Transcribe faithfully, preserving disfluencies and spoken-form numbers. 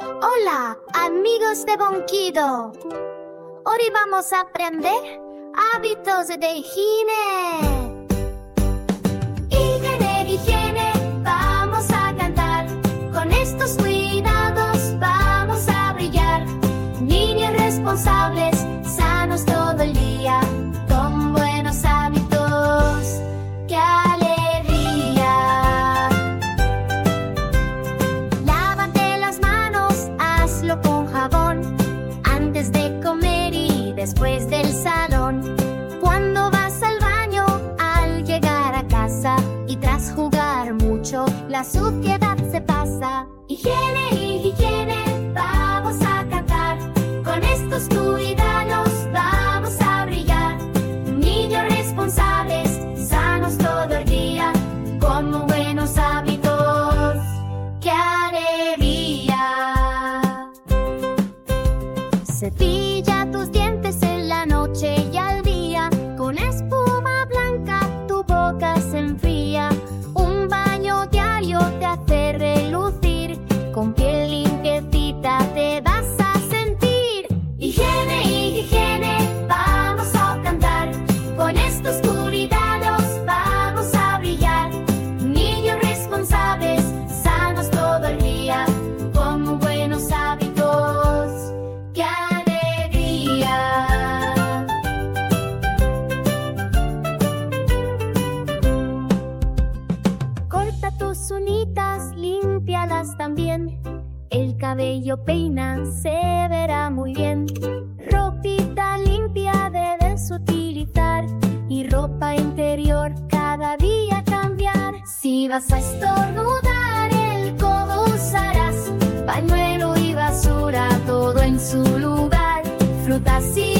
Hola, amigos de Bonquido. Hoy vamos a aprender hábitos de higiene. Higiene, higiene, vamos a cantar. Con estos cuidados vamos a brillar. Niños responsables, sanos todo el día, con buenos hábitos. ¡Qué alegría! Lávate las manos, hazlo con jabón, antes de comer y después del salón. Cuando vas al baño, al llegar a casa, y tras jugar mucho, la suciedad se pasa. Higiene, higiene, vamos a cantar. Con estos cuidados vamos a brillar. Niños responsables, sanos todo el día, con muy buenos hábitos. ¡Qué alegría! Cepilla tus dientes en la noche y al día. Con espuma blanca tu boca se enfría. Un baño diario te hace relucir. Con piel limpiecita te vas a sentir. Higiene, higiene, vamos a cantar. Con estos cuidados vamos a brillar. Niños responsables, sanos todo el día, con muy buenos hábitos. ¡Qué alegría! Corta tus uñitas, límpialas también. El cabello peina, se verá muy bien. Ropita limpia debes utilizar, y ropa interior cada día cambiar. Si vas a estornudar, el codo usarás. Pañuelo y basura, todo en su lugar. Frutas y